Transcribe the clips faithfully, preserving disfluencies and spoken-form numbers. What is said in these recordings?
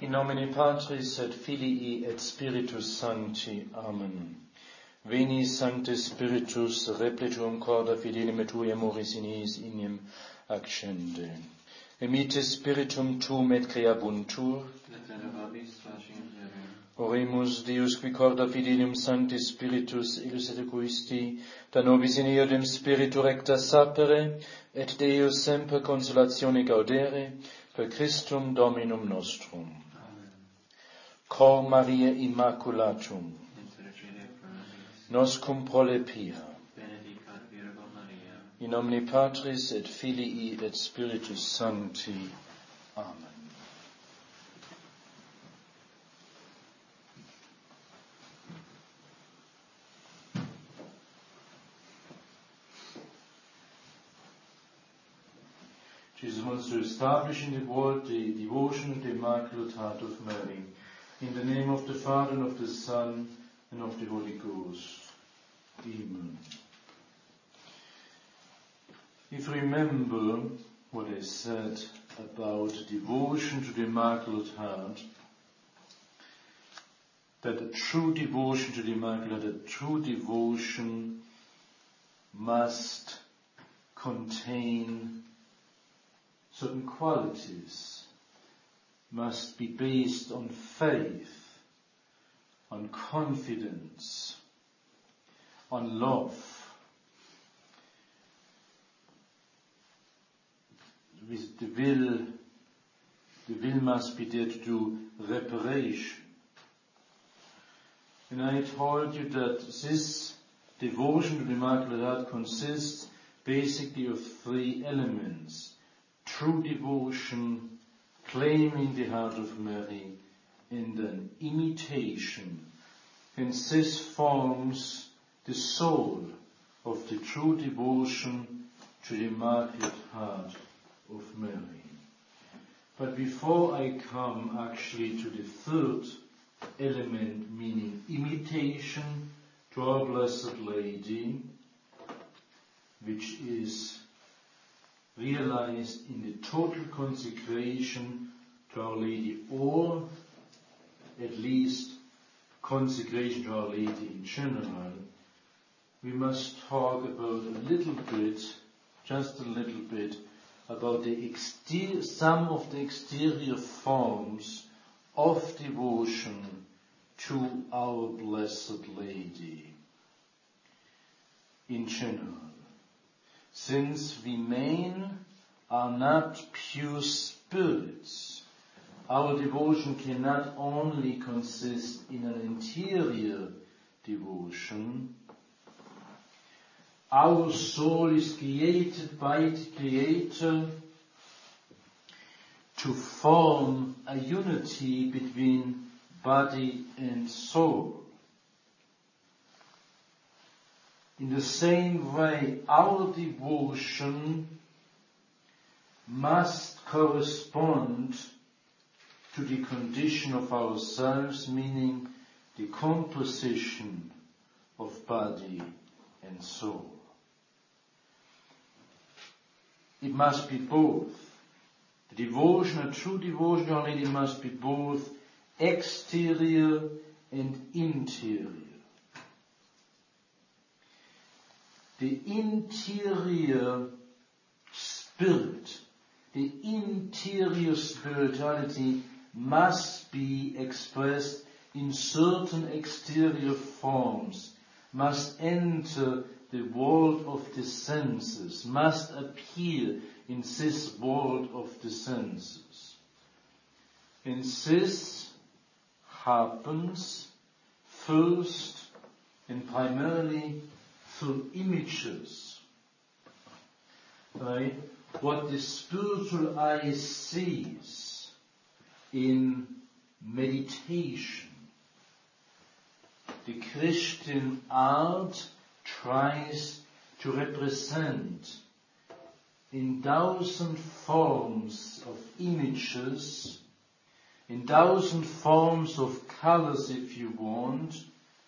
In nomine Patris et Filii et Spiritus Sancti. Amen. Veni Sancte Spiritus, repletum corda fidelim et tui amoris in eis ignem accende. Emite Spiritum tuum et creabuntur. Oremus Deus qui corda fidelium Sancti Spiritus illus et equisti, da nobis in eodem Spiritu recta sapere, et Deus semper consolatione gaudere, per Christum Dominum nostrum. Amen. Cor Maria Immaculatum, nos cum prole pia, benedicat Virgo Maria, in nomine Patris et Filii et Spiritus Sancti. Amen. Jesus wants to establish in the world the devotion of the Immaculate Heart of Mary. In the name of the Father, and of the Son, and of the Holy Ghost. Amen. If you remember what I said about devotion to the Immaculate Heart, that a true devotion to the Immaculate, a true devotion must contain certain qualities, must be based on faith, on confidence, on love. With the will, the will must be there to do reparation. And I told you that this devotion to the Immaculate Heart consists basically of three elements. True devotion, claiming the heart of Mary, and an imitation. And this forms the soul of the true devotion to the Immaculate Heart of Mary. But before I come actually to the third element, meaning imitation to our Blessed Lady, which is realized in the total consecration to Our Lady, or at least consecration to Our Lady in general, we must talk about a little bit, just a little bit, about the exterior, some of the exterior forms of devotion to our Blessed Lady in general. Since we men are not pure spirits, our devotion cannot only consist in an interior devotion. Our soul is created by the Creator to form a unity between body and soul. In the same way, our devotion must correspond to the condition of ourselves, meaning the composition of body and soul. It must be both. The devotion, a true devotion to Our Lady, must be both exterior and interior. The interior spirit, the interior spirituality must be expressed in certain exterior forms, must enter the world of the senses, must appear in this world of the senses. And this happens first and primarily through images, right? What the spiritual eye sees in meditation. The Christian art tries to represent in thousand forms of images, in thousand forms of colors if you want,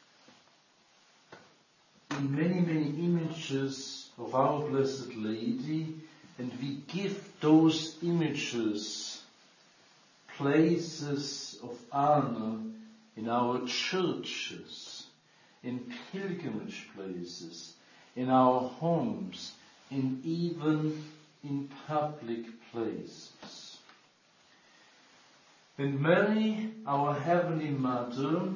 in many, many images of our Blessed Lady, and we give those images places of honor in our churches, in pilgrimage places, in our homes, and even in public places. And Mary, our Heavenly Mother,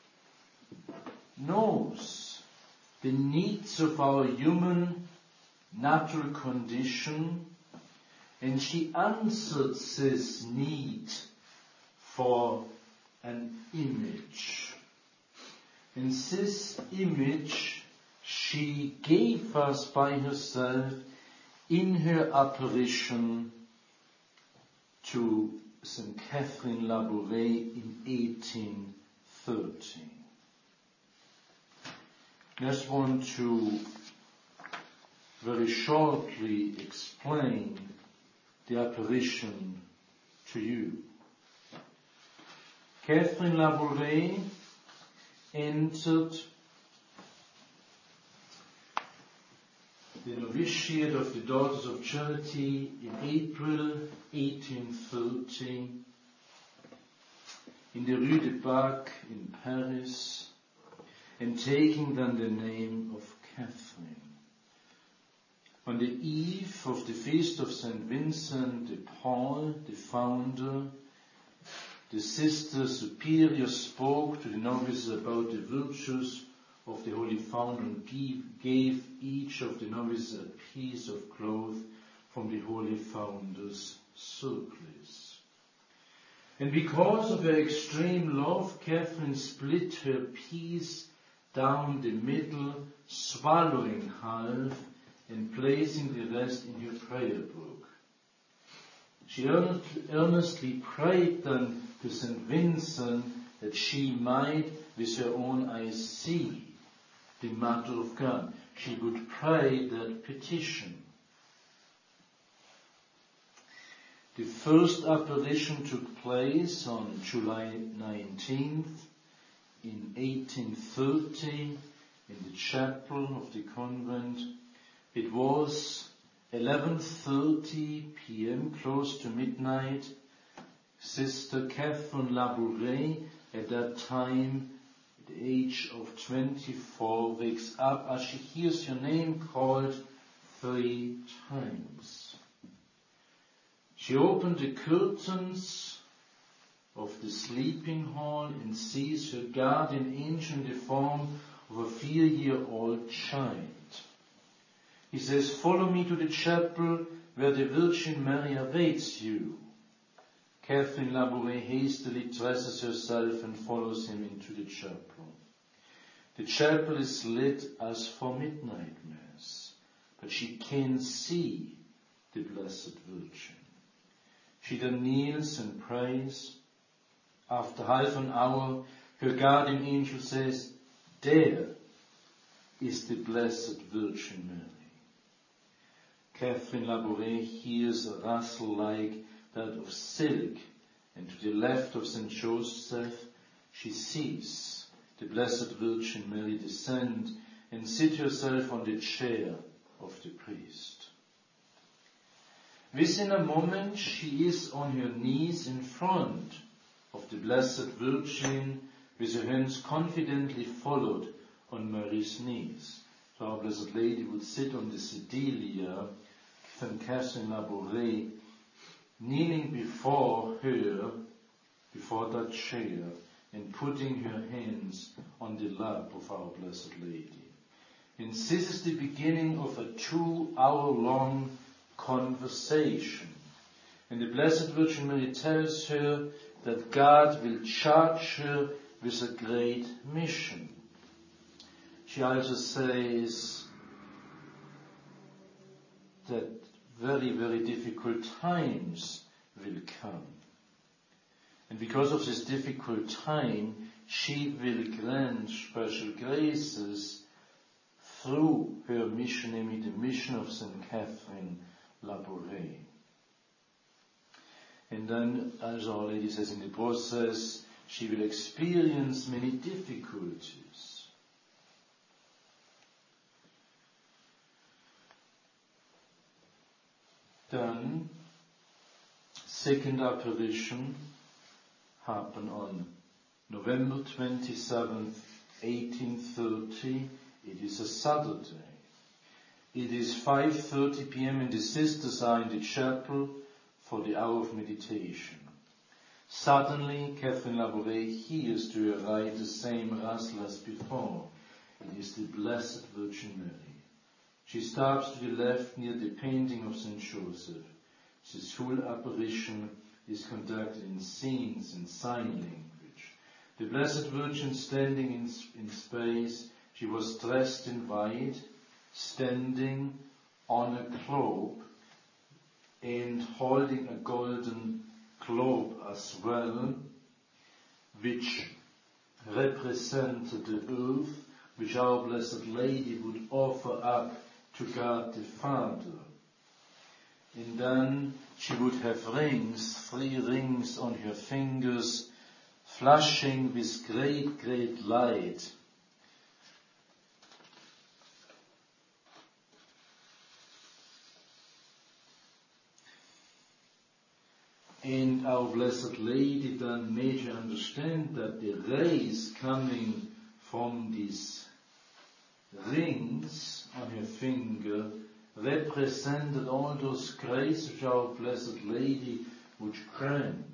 knows the needs of our human natural condition, and she answered this need for an image. And this image she gave us by herself in her apparition to Saint Catherine Labouré in eighteen thirty. I just want to very shortly explain the apparition to you. Catherine Labouré entered the novitiate of the Daughters of Charity in April eighteen thirty in the Rue de Bac in Paris, and taking then the name of Catherine. On the eve of the feast of Saint Vincent de Paul, the founder, the Sister Superior spoke to the novices about the virtues of the Holy Founder and gave each of the novices a piece of cloth from the Holy Founder's surplice. And because of her extreme love, Catherine split her piece down the middle, swallowing half and placing the rest in her prayer book. She earnestly prayed then to Saint Vincent that she might with her own eyes see the Mother of God. She would pray that petition. The first apparition took place on July nineteenth in eighteen thirty in the chapel of the convent. It was eleven thirty p.m., close to midnight. Sister Catherine Labouré, at that time, at the age of twenty-four, wakes up as she hears her name called three times. She opened the curtains of the sleeping hall and sees her guardian angel in the form of a four-year-old child. He says, "Follow me to the chapel where the Virgin Mary awaits you." Catherine Labouré hastily dresses herself and follows him into the chapel. The chapel is lit as for midnight mass, but she can't see the Blessed Virgin. She then kneels and prays. After half an hour, her guardian angel says, "There is the Blessed Virgin Mary." Catherine Labouré hears a rustle like that of silk, and to the left of Saint Joseph she sees the Blessed Virgin Mary descend and sit herself on the chair of the priest. Within a moment she is on her knees in front of the Blessed Virgin, with her hands confidently folded on Mary's knees. So our Blessed Lady would sit on the sedilia, Saint Catherine Labouré kneeling before her, before that chair, and putting her hands on the lap of our Blessed Lady. And this is the beginning of a two-hour-long conversation. And the Blessed Virgin Mary tells her that God will charge her with a great mission. She also says that very, very difficult times will come. And because of this difficult time, she will grant special graces through her mission, namely the mission of Saint Catherine Labouré. And then, as Our Lady says, in the process, she will experience many difficulties. Then, second apparition, happened on November twenty-seventh, eighteen thirty. It is a Saturday. It is five thirty p.m. and the sisters are in the chapel for the hour of meditation. Suddenly, Catherine Labouré hears to her right the same rustle as before. It is the Blessed Virgin Mary. She stops to the left near the painting of Saint Joseph. This full apparition is conducted in scenes and sign language. The Blessed Virgin standing in, in space, she was dressed in white, standing on a globe and holding a golden globe as well, which represented the earth, which our Blessed Lady would offer up to God the Father. And then she would have rings, three rings on her fingers, flashing with great, great light. And our Blessed Lady then made her understand that the rays coming from these rings on her finger represented all those graces which our Blessed Lady would grant.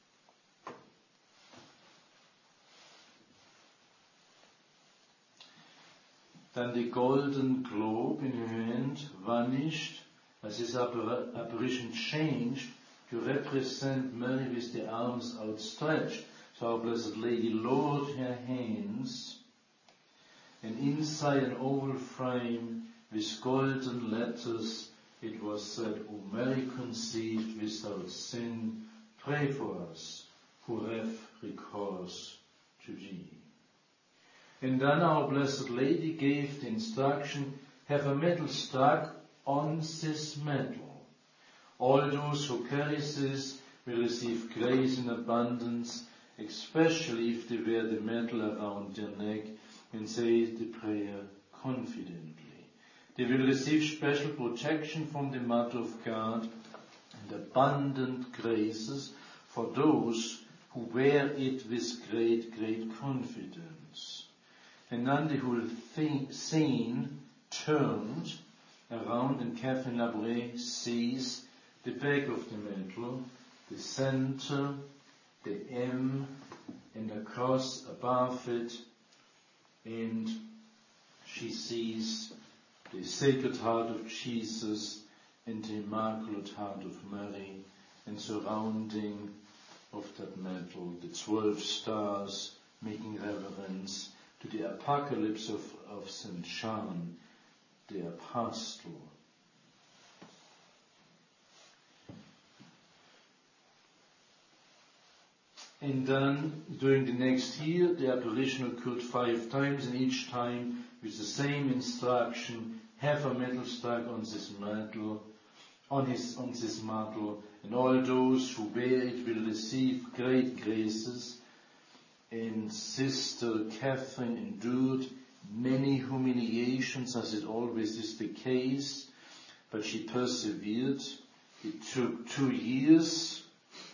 Then the golden globe in her hand vanished as this apparition changed to represent Mary with the arms outstretched. So our Blessed Lady lowered her hands, and inside an oval frame with golden letters it was said, O Mary conceived without sin, pray for us who have recourse to thee. And then our Blessed Lady gave the instruction, have a medal stuck on this medal. All those who carry this will receive grace in abundance, especially if they wear the medal around their neck and say the prayer confidently. They will receive special protection from the Mother of God and abundant graces for those who wear it with great, great confidence. And then the whole thing, scene turned around, and Catherine Labouré sees the back of the medal, the center, the M, and a cross above it, and she sees the Sacred Heart of Jesus and the Immaculate Heart of Mary, and surrounding of that medal the twelve stars, making reverence to the Apocalypse of, of Saint John, the Apostle. And then, during the next year, the apparition occurred five times, and each time with the same instruction, have a medal stuck on this medal, on his, on this medal, and all those who wear it will receive great graces. And Sister Catherine endured many humiliations, as it always is the case, but she persevered. It took two years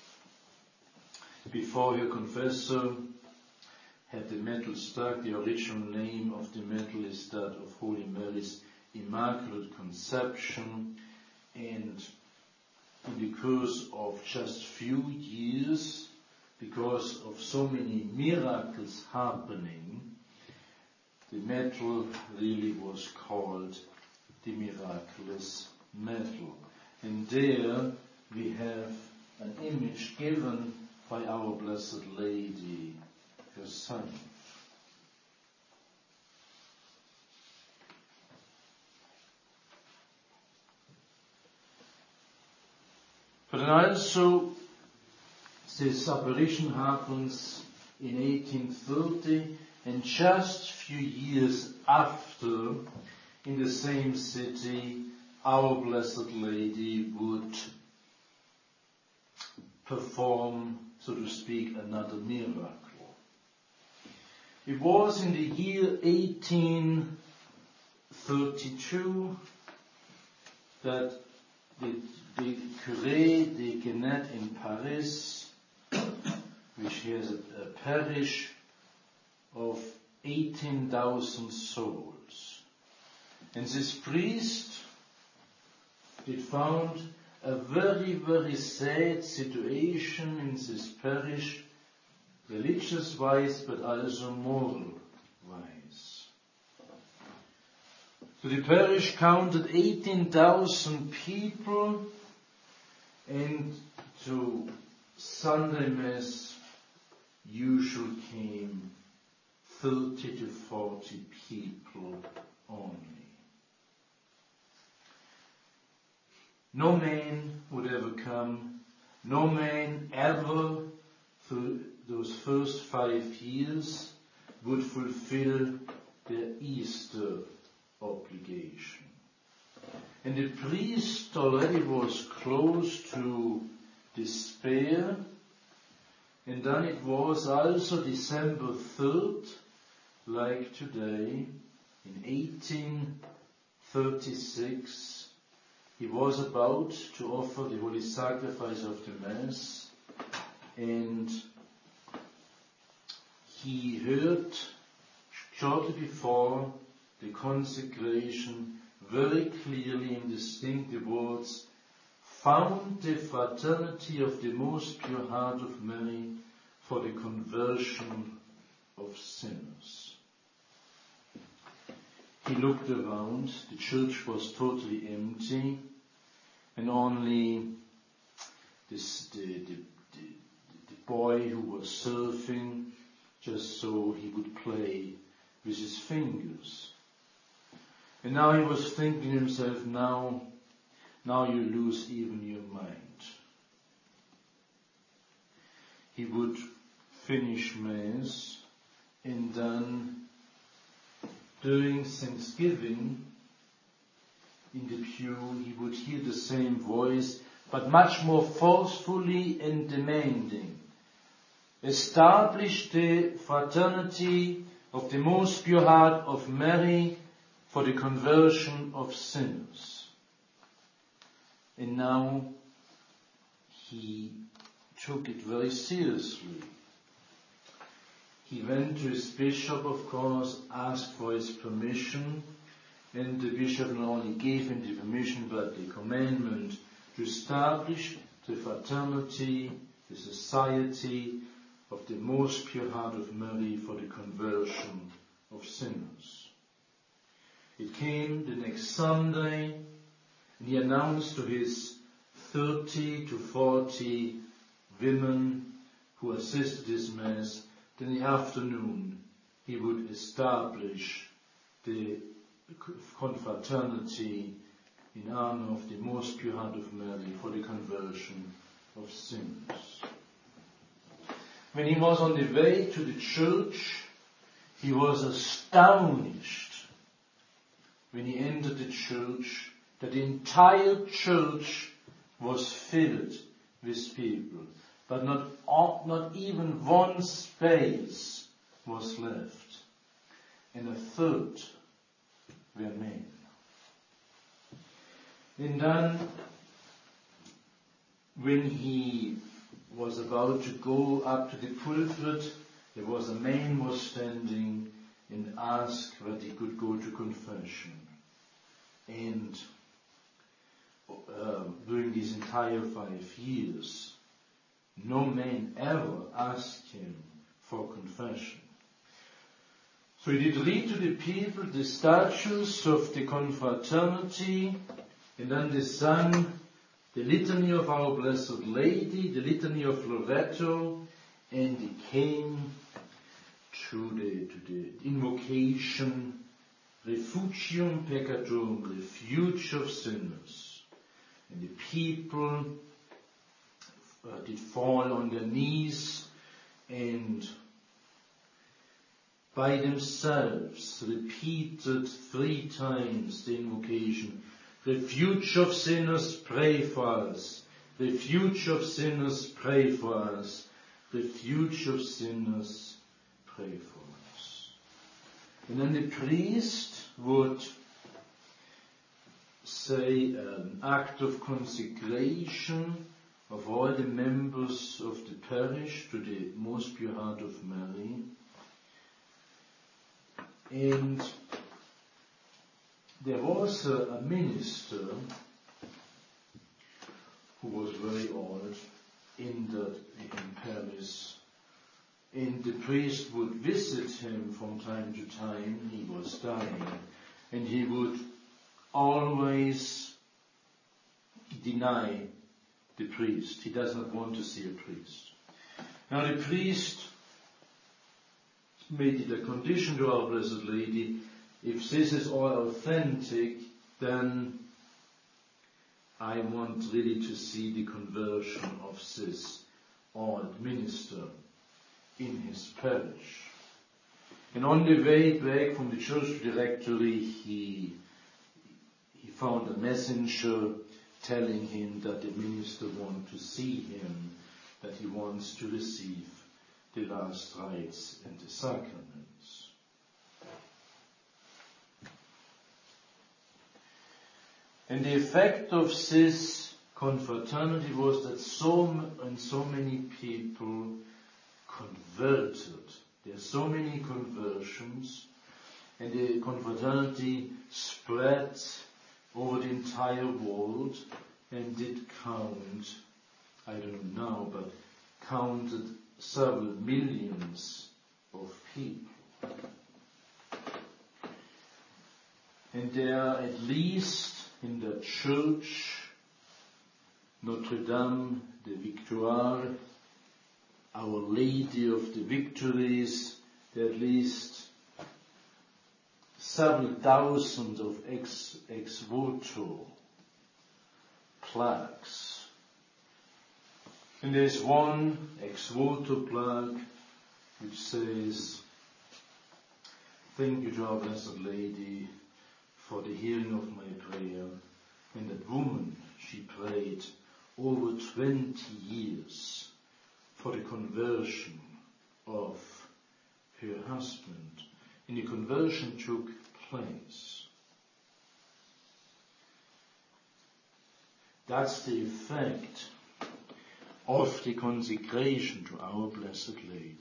before her confessor had the medal stuck. The original name of the medal is that of Holy Mary's Immaculate Conception, and in the course of just few years, because of so many miracles happening, the medal really was called the Miraculous Medal. And there we have an image given by our Blessed Lady herself. But then also, this apparition happens in eighteen thirty, and just few years after, in the same city, our Blessed Lady would perform, so to speak, another miracle. It was in the year eighteen thirty-two that the, the Curé de Genet in Paris, we which has a, a parish of eighteen thousand souls. And this priest did found a very, very sad situation in this parish, religious-wise, but also moral-wise. So the parish counted eighteen thousand people, and to Sunday Mass usually came thirty to forty people only. No man would ever come, no man ever through those first five years would fulfill their Easter obligation. And the priest already was close to despair, and then it was also December third, like today, in eighteen thirty-six, he was about to offer the holy sacrifice of the Mass, and he heard shortly before the consecration very clearly in distinct words, "Found the fraternity of the most pure heart of Mary for the conversion of sinners." He looked around, the church was totally empty, and only this, the, the, the, the boy who was surfing, just so he would play with his fingers. And now he was thinking to himself, now, now you lose even your mind. He would finish Mass, and then during Thanksgiving, in the pew, he would hear the same voice, but much more forcefully and demanding. Establish the fraternity of the most pure heart of Mary for the conversion of sinners. And now he took it very seriously. He went to his bishop, of course, asked for his permission, and the bishop not only gave him the permission, but the commandment to establish the fraternity, the society of the most pure heart of Mary for the conversion of sinners. It came the next Sunday, and he announced to his thirty to forty women who assisted this Mass that in the afternoon he would establish the confraternity in honor of the most pure heart of Mary for the conversion of sinners. When he was on the way to the church, he was astonished when he entered the church that the entire church was filled with people, but not, not even one space was left, and a third were men. And then, when he was about to go up to the pulpit, there was a man was standing and asked whether he could go to confession. And uh, during these entire five years, no man ever asked him for confession. So he did read to the people the statutes of the confraternity, and then they sang the litany of our Blessed Lady, the litany of Loretto, and he came to the, to the invocation, Refugium Peccatorum, refuge of sinners. And the people uh, did fall on their knees and by themselves repeated three times the invocation, Refuge of sinners, pray for us. Refuge of sinners, pray for us. Refuge of sinners, pray for us. And then the priest would say an act of consecration of all the members of the parish to the Most Pure Heart of Mary. And there was a, a minister who was very old in, the, in Paris, and the priest would visit him from time to time. He was dying, and he would always deny the priest. He does not want to see a priest. Now the priest made it a condition to our Blessed Lady, if this is all authentic, then I want really to see the conversion of this old minister in his parish. And on the way back from the church directory, he, he found a messenger telling him that the minister wants to see him, that he wants to receive the last rites and the sacraments. And the effect of this confraternity was that so and so many people converted. There are so many conversions, and the confraternity spread over the entire world and did count, I don't know now, but counted several millions of people. And there are at least in the church, Notre Dame de Victoire, Our Lady of the Victories, there are at least several thousand of ex, ex voto plaques. And there's one ex voto plaque which says, "Thank you to our Blessed Lady for the hearing of my prayer." And that woman, she prayed over twenty years for the conversion of her husband. And the conversion took place. That's the effect of the consecration to our Blessed Lady.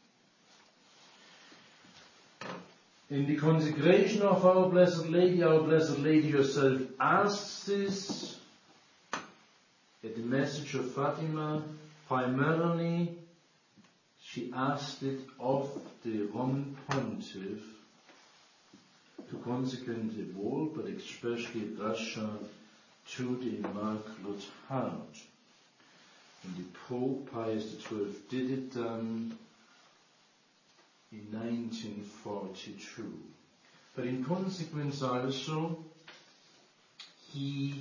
In the consecration of our Blessed Lady, our Blessed Lady herself asks this at the message of Fatima. Primarily, she asked it of the Roman Pontiff to consecrate the world, but especially Russia, to the Immaculate Heart. And the Pope Pius the twelfth did it then in nineteen forty-two. But in consequence also, he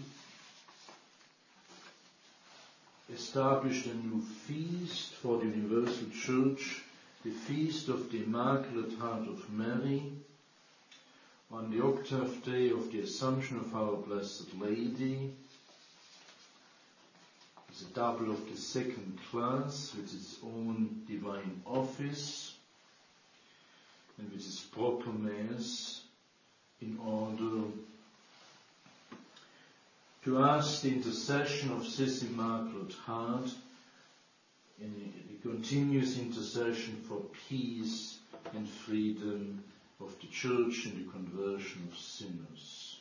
established a new feast for the Universal Church, the Feast of the Immaculate Heart of Mary, on the octave day of the Assumption of our Blessed Lady. It's a double of the second class with its own divine office and with its proper Mass, in order to ask the intercession of this Immaculate Heart in a continuous intercession for peace and freedom of the Church and the conversion of sinners.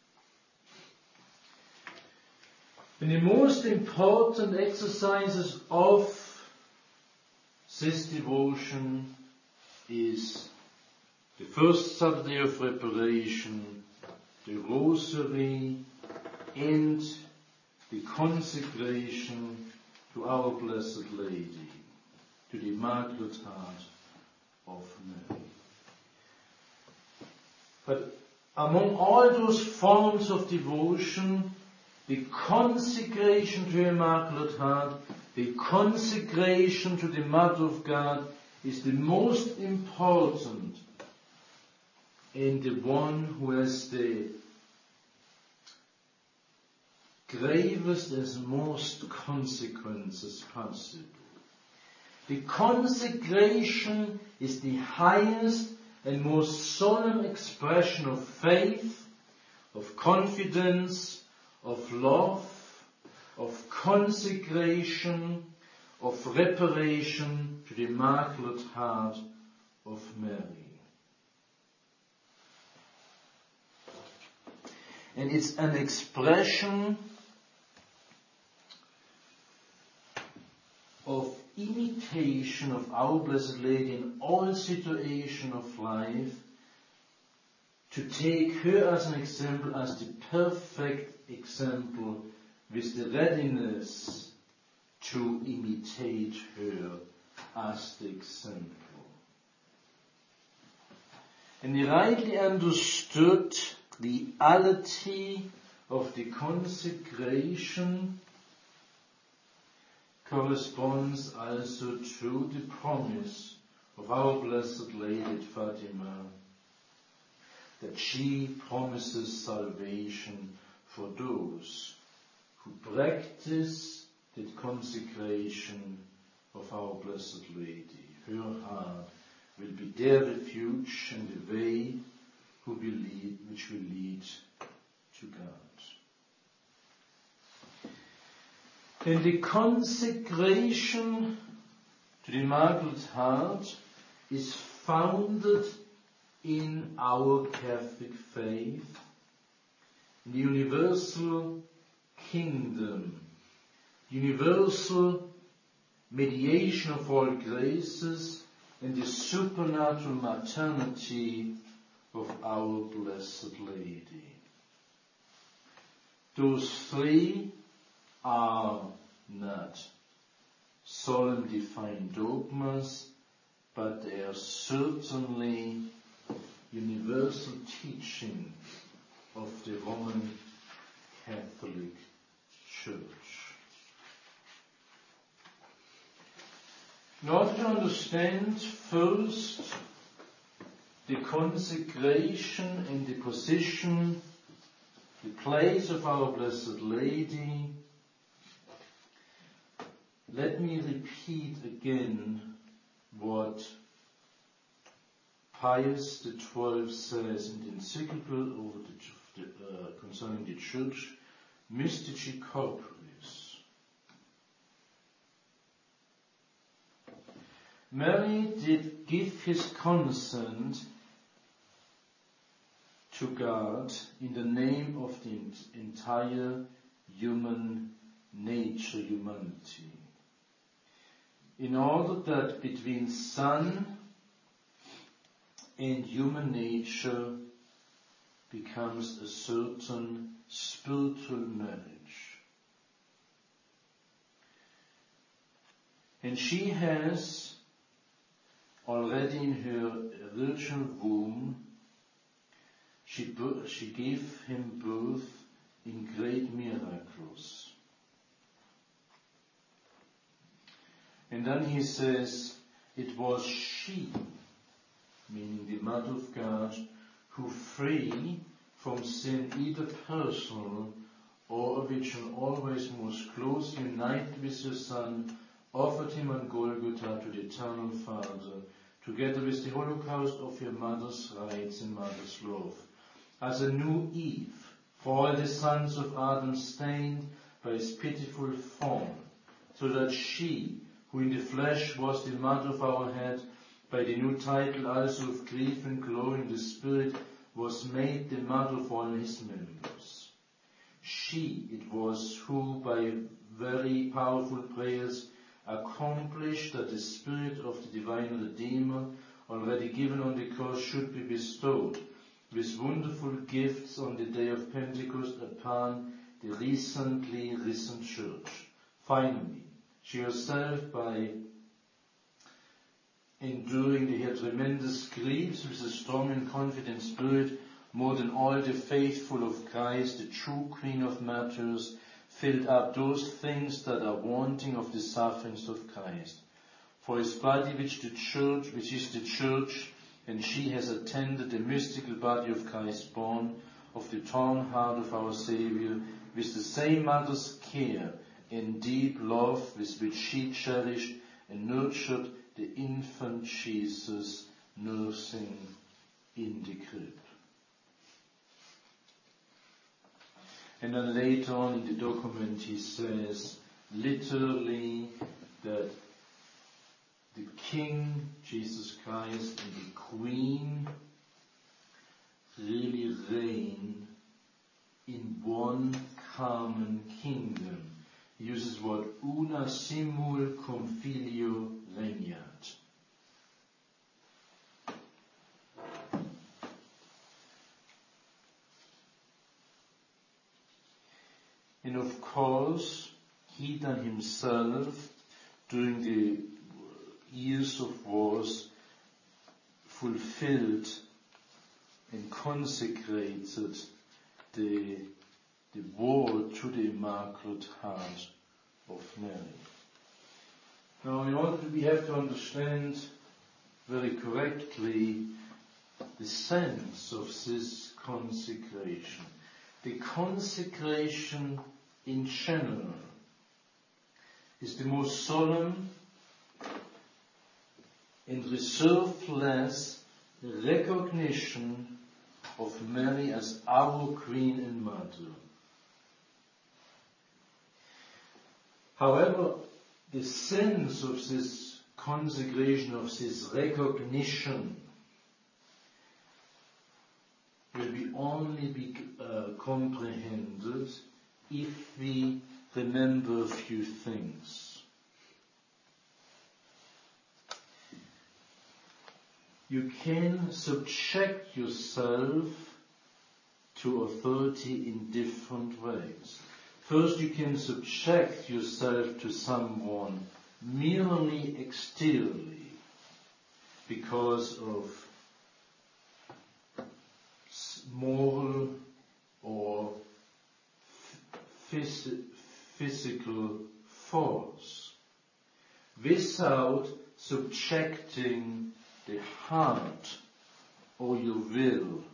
And the most important exercises of this devotion is the first Saturday of Reparation, the Rosary, and the consecration to our Blessed Lady, to the Immaculate Heart of Mary. But among all those forms of devotion, the consecration to the Immaculate Heart, the consecration to the Mother of God, is the most important and the one who has the gravest and most consequences possible. The consecration is the highest and most solemn expression of faith, of confidence, of love, of consecration, of reparation to the Immaculate Heart of Mary. And it's an expression of imitation of our Blessed Lady in all situations of life, to take her as an example, as the perfect example, with the readiness to imitate her as the example. And he rightly understood the reality of the consecration corresponds also to the promise of our Blessed Lady at Fatima, that she promises salvation for those who practice the consecration of our Blessed Lady. Her heart will be their refuge and the way who will lead, which will lead to God. And the consecration to the Immaculate Heart is founded in our Catholic faith, in the universal kingdom, universal mediation of all graces, and the supernatural maternity of our Blessed Lady. Those three are not solemn defined dogmas, but they are certainly universal teaching of the Roman Catholic Church. In order to understand first the consecration and the position, the place of our Blessed Lady, let me repeat again what Pius the twelfth says in the encyclical over the, uh, concerning the Church, Mystici Corporis. Mary did give his consent to God in the name of the entire human nature, humanity, in order that between Son and human nature becomes a certain spiritual marriage. And she has already in her virginal womb, she, she gave him birth in great miracles. And then he says, it was she, meaning the Mother of God, who free from sin, either personal or which always most closely united with her Son, offered him on Golgotha to the eternal Father, together with the holocaust of your mother's rights and mother's love, as a new Eve, for all the sons of Adam stained by his pitiful form, so that she, who in the flesh was the mother of our head, by the new title also of grief and glory in the Spirit, was made the mother of all his members. She it was who, by very powerful prayers, accomplished that the Spirit of the divine Redeemer, already given on the cross, should be bestowed with wonderful gifts on the day of Pentecost upon the recently risen Church. Finally, she herself, by enduring the her tremendous griefs with a strong and confident spirit, more than all the faithful of Christ, the true Queen of Martyrs, filled up those things that are wanting of the sufferings of Christ. For his body, which the Church, which is the Church, and she has attended the mystical body of Christ born, of the torn heart of our Saviour, with the same mother's care and deep love with which she cherished and nurtured the infant Jesus nursing in the crib. And then later on in the document he says, literally that the King, Jesus Christ, and the Queen really reign in one common kingdom. He uses the word una simul cum filio regnat. And of course, he then himself, during the years of wars, fulfilled and consecrated the, the war to the Immaculate Heart of Mary. Now, in order to, we have to understand very correctly the sense of this consecration. The consecration in general is the most solemn and reserveless recognition of Mary as our Queen and Mother. However, the sense of this consecration, of this recognition, will be only be uh, comprehended if we remember a few things. You can subject yourself to authority in different ways. First, you can subject yourself to someone merely exteriorly because of moral or phys- physical force, without subjecting the heart or your will.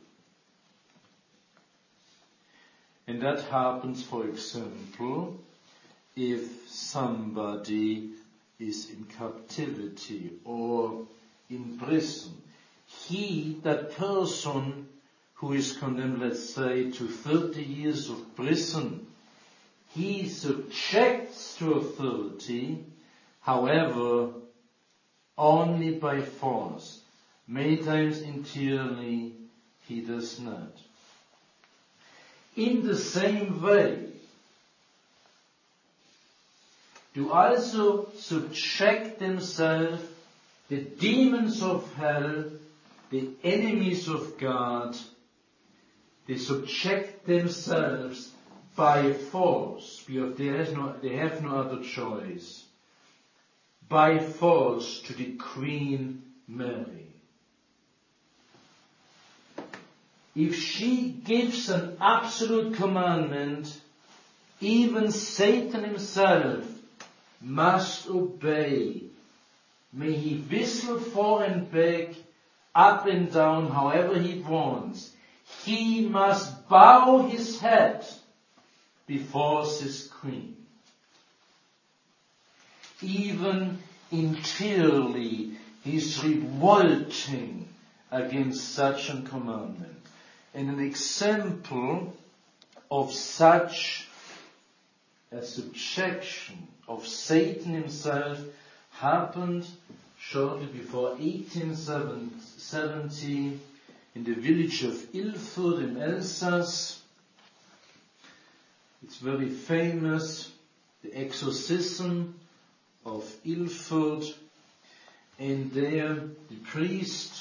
And that happens, for example, if somebody is in captivity or in prison. He, that person who is condemned, let's say, to thirty years of prison, he subjects to authority, however, only by force. Many times interiorly he does not. In the same way, do also subject themselves the demons of hell, the enemies of God. They subject themselves by force, because they have no, they have no other choice, by force to the Queen Mary. If she gives an absolute commandment, even Satan himself must obey. May he whistle fore and back, up and down, however he wants. He must bow his head before this Queen. Even interiorly, he is revolting against such a commandment. And an example of such a subjection of Satan himself happened shortly before eighteen seventy in the village of Ilfurt in Alsace. It's very famous, the exorcism of Ilfurt, and there the priest,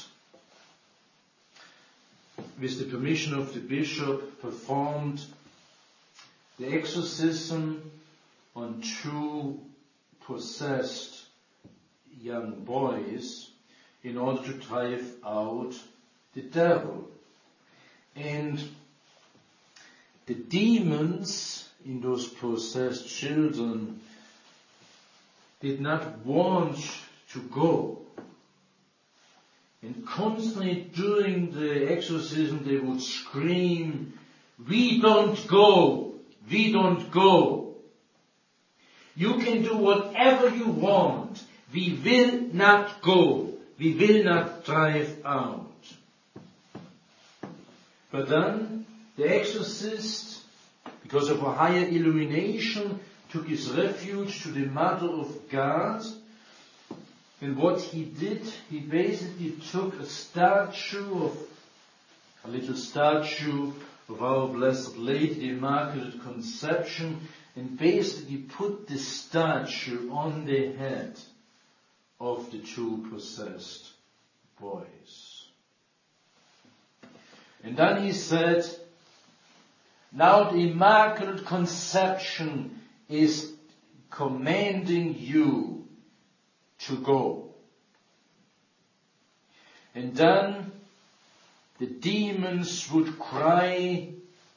with the permission of the bishop, performed the exorcism on two possessed young boys in order to drive out the devil. And the demons in those possessed children did not want to go. And constantly during the exorcism they would scream, "We don't go! We don't go! You can do whatever you want. We will not go. We will not drive out." But then the exorcist, because of a higher illumination, took his refuge to the Mother of God. And what he did, he basically took a statue of, a little statue of our Blessed Lady, the Immaculate Conception, and basically put the statue on the head of the two possessed boys. And then he said, now the Immaculate Conception is commanding you to go. And then the demons would cry,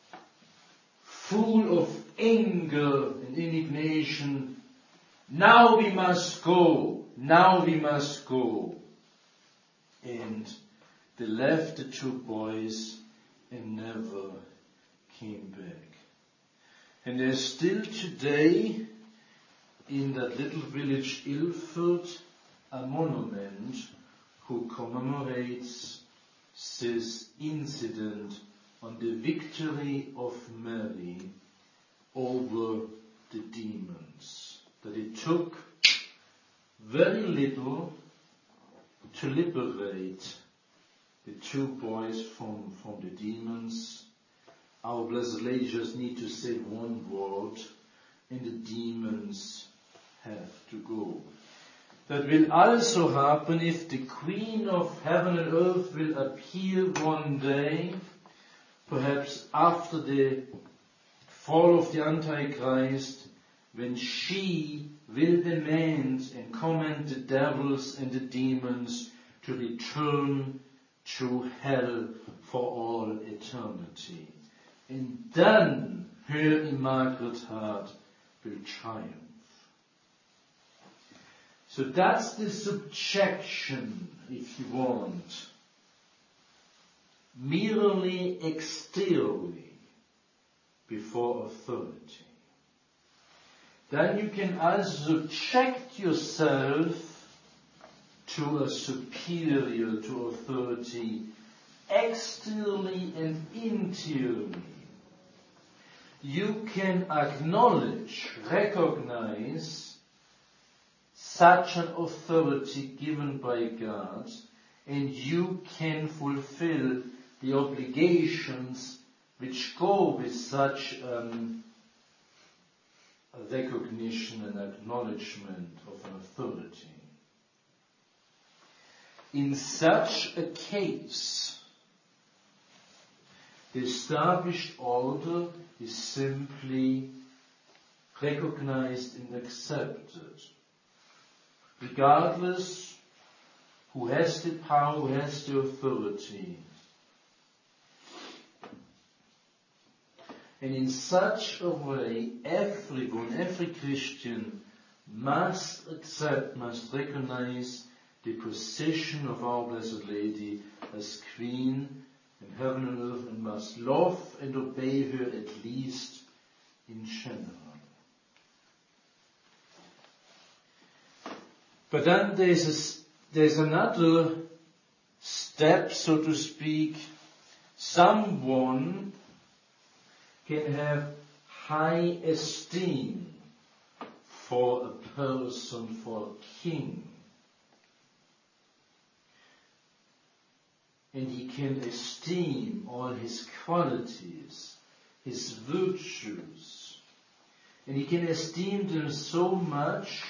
full of anger and indignation, now we must go, now we must go. And they left the two boys and never came back. And there's still today in that little village Ilford a monument who commemorates this incident on the victory of Mary over the demons. That it took very little to liberate the two boys from, from the demons. Our Blessed Lady just need to say one word and the demons have to go. That will also happen if the Queen of Heaven and Earth will appear one day, perhaps after the fall of the Antichrist, when she will demand and command the devils and the demons to return to hell for all eternity. And then her Immaculate Heart will triumph. So that's the subjection, if you want, merely exteriorly before authority. Then you can also subject yourself to a superior, to authority, externally and interiorly. You can acknowledge, recognize such an authority given by God, and you can fulfill the obligations which go with such um, a recognition and acknowledgement of an authority. In such a case, the established order is simply recognized and accepted, regardless who has the power, who has the authority. And in such a way, everyone, every Christian must accept, must recognize the position of our Blessed Lady as Queen in heaven and earth, and must love and obey her at least in general. But then there's, a, there's another step, so to speak. Someone can have high esteem for a person, for a king. And he can esteem all his qualities, his virtues. And he can esteem them so much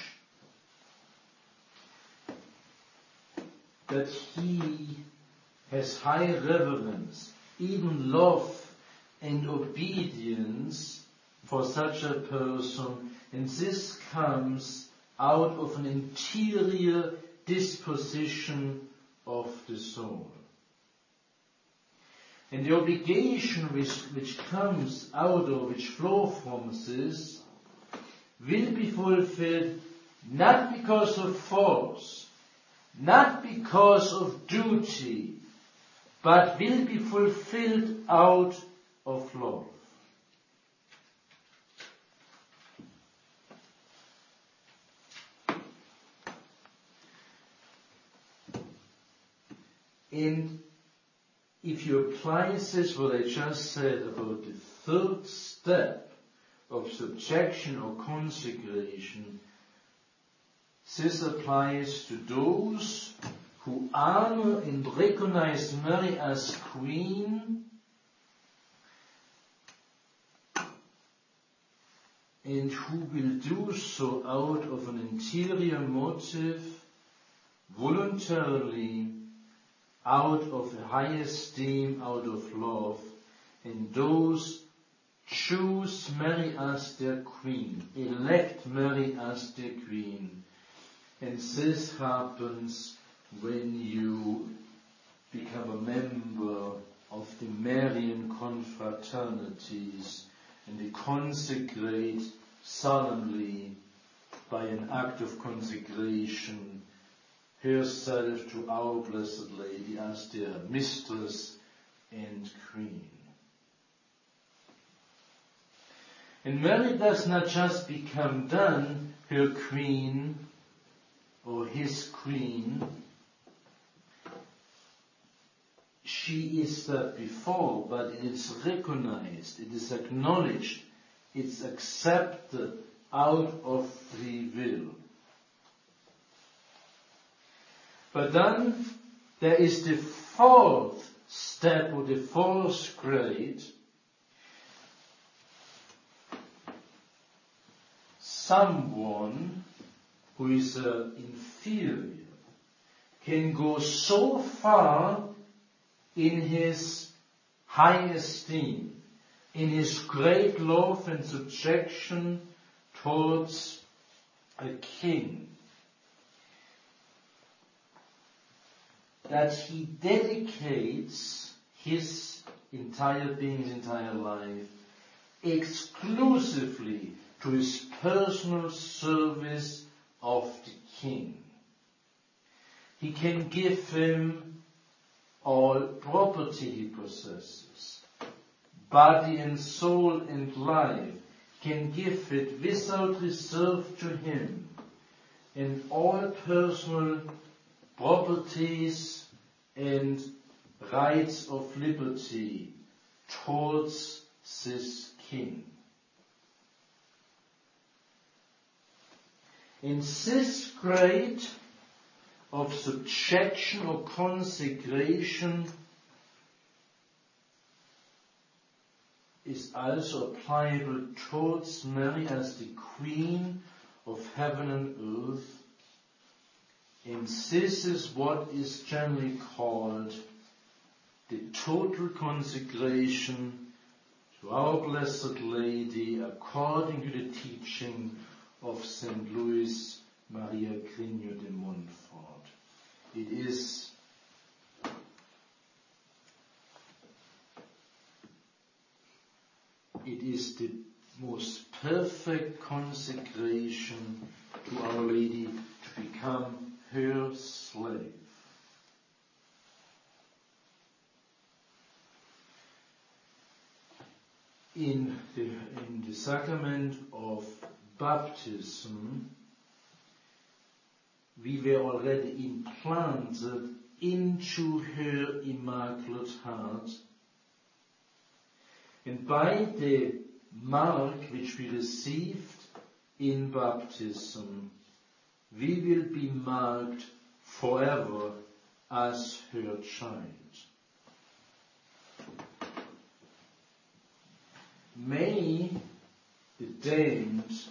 that he has high reverence, even love and obedience for such a person, and this comes out of an interior disposition of the soul. And the obligation which, which comes out of, which flows from this, will be fulfilled not because of force, not because of duty, but will be fulfilled out of love. And if you apply this, what I just said about the third step of subjection or consecration, this applies to those who honor and recognize Mary as Queen and who will do so out of an interior motive, voluntarily, out of a high esteem, out of love, and those choose Mary as their Queen, elect Mary as their Queen. And this happens when you become a member of the Marian confraternities and they consecrate solemnly by an act of consecration herself to our Blessed Lady as their mistress and queen. And Mary does not just become then her queen or his queen. She is that before, but it is recognized, it is acknowledged, it's accepted out of free will. But then there is the fourth step, or the fourth grade. Someone who is uh, inferior can go so far in his high esteem, in his great love and subjection towards a king, that he dedicates his entire being, his entire life, exclusively to his personal service of the king. He can give him all property he possesses, body and soul and life, can give it without reserve to him, and all personal properties and rights of liberty towards this king. In this grade of subjection or consecration is also applicable towards Mary as the Queen of heaven and earth. And this is what is generally called the total consecration to our Blessed Lady according to the teaching of Saint Louis Maria Grignion de Montfort. It is it is the most perfect consecration to Our Lady to become her slave. In the, in the sacrament of baptism, we were already implanted into her Immaculate Heart, and by the mark which we received in baptism, we will be marked forever as her child. May the damned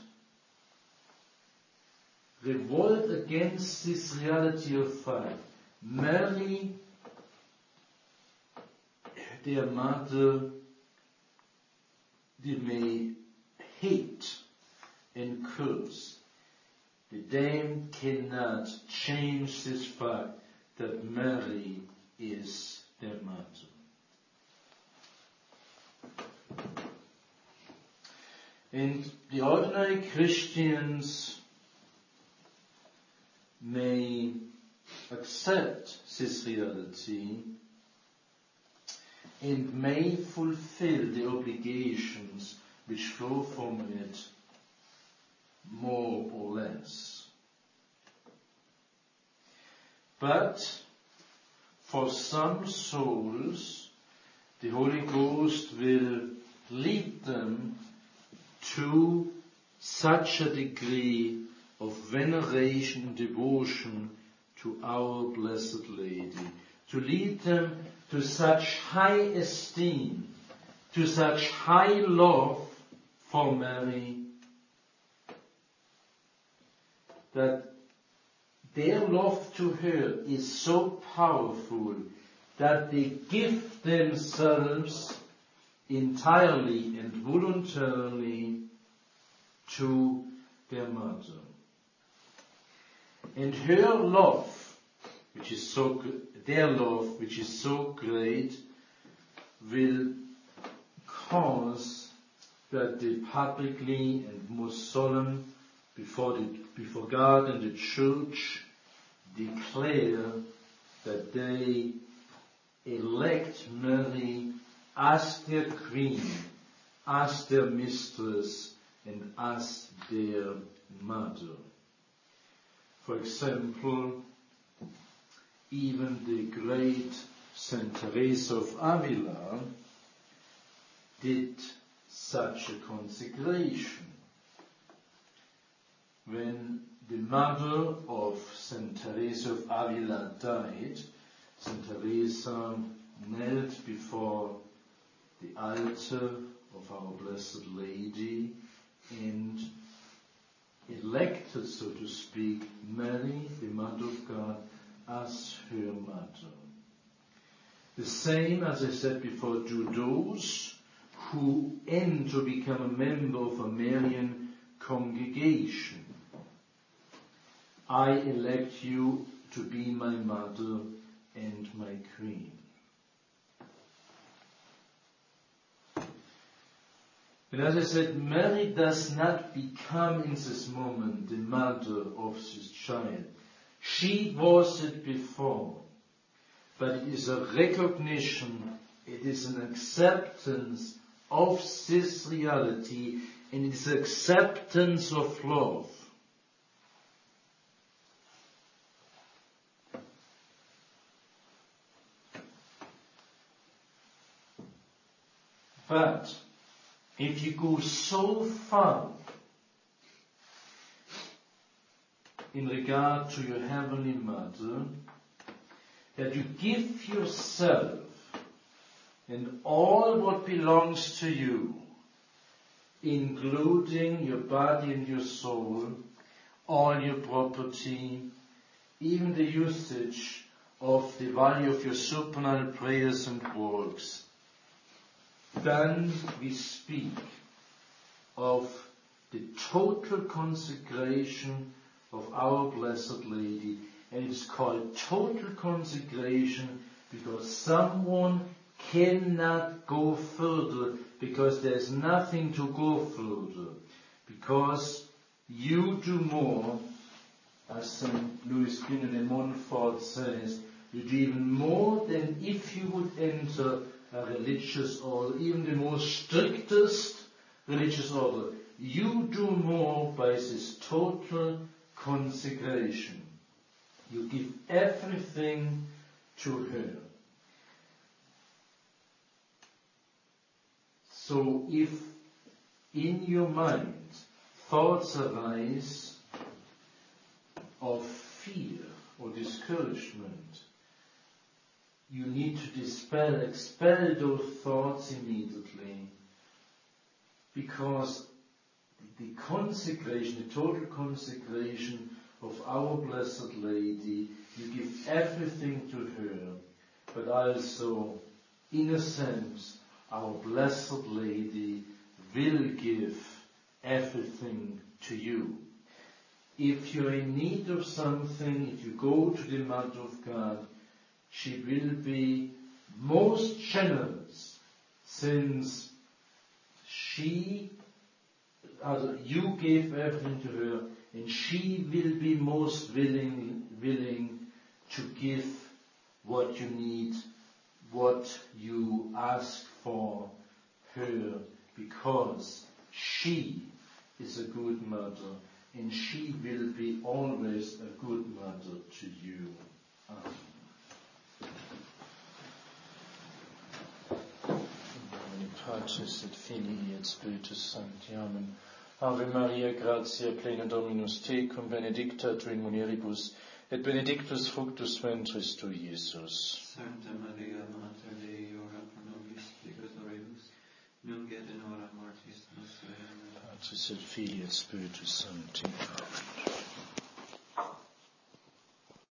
revolt against this reality of fact. Mary, their mother, they may hate and curse. The damned cannot change this fact that Mary is their mother. And the ordinary Christians may accept this reality and may fulfill the obligations which flow from it more or less. But for some souls, the Holy Ghost will lead them to such a degree of veneration and devotion to our Blessed Lady, to lead them to such high esteem, to such high love for Mary, that their love to her is so powerful that they give themselves entirely and voluntarily to their mother. And her love, which is so, their love, which is so great, will cause that they publicly and most solemn before the, before God and the Church declare that they elect Mary as their queen, as their mistress, and as their mother. For example, even the great Saint Teresa of Avila did such a consecration. When the mother of Saint Teresa of Avila died, Saint Teresa knelt before the altar of our Blessed Lady and elected, so to speak, Mary, the Mother of God, as her mother. The same, as I said before, do those who aim to become a member of a Marian congregation. I elect you to be my mother and my queen. And as I said, Mary does not become in this moment the mother of this child. She was it before, but it is a recognition, it is an acceptance of this reality, and it is acceptance of love. But if you go so far in regard to your Heavenly Mother, that you give yourself and all what belongs to you, including your body and your soul, all your property, even the usage of the value of your supernal prayers and works, then we speak of the total consecration of our Blessed Lady. And it is called total consecration because someone cannot go further, because there's nothing to go further. Because you do more, as Saint Louis Quinlan de Montfort says, you do even more than if you would enter a religious order, even the most strictest religious order. You do more by this total consecration. You give everything to her. So if in your mind thoughts arise of fear or discouragement, you need to dispel, expel those thoughts immediately, because the consecration, the total consecration of our Blessed Lady, you give everything to her, but also, in a sense, our Blessed Lady will give everything to you. If you're in need of something, if you go to the Mother of God, she will be most generous, since she, also you gave everything to her, and she will be most willing, willing to give what you need, what you ask for her, because she is a good mother, and she will be always a good mother to you. Amen. Patris et Filii et Spiritus Sancti. Amen. Ave Maria, gratia plena Dominus tecum, benedicta tu in mulieribus, et benedictus fructus ventris tui, Iesus. Sancta Maria, Mater Dei, ora pro nobis peccatoribus, nunc et in hora mortis nostre. Amen. Patris et Filii et Spiritus Sancti. Amen.